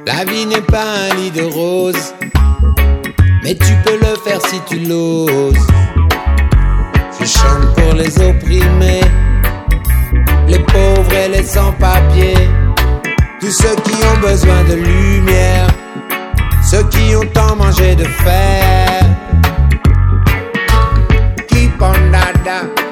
La vie n'est pas un lit de roses, mais tu peux le faire si tu l'oses. Je chante pour les opprimés, les pauvres et les sans-papiers, tous ceux qui ont besoin de lumière, ceux qui ont tant mangé de fer. Keep on dada.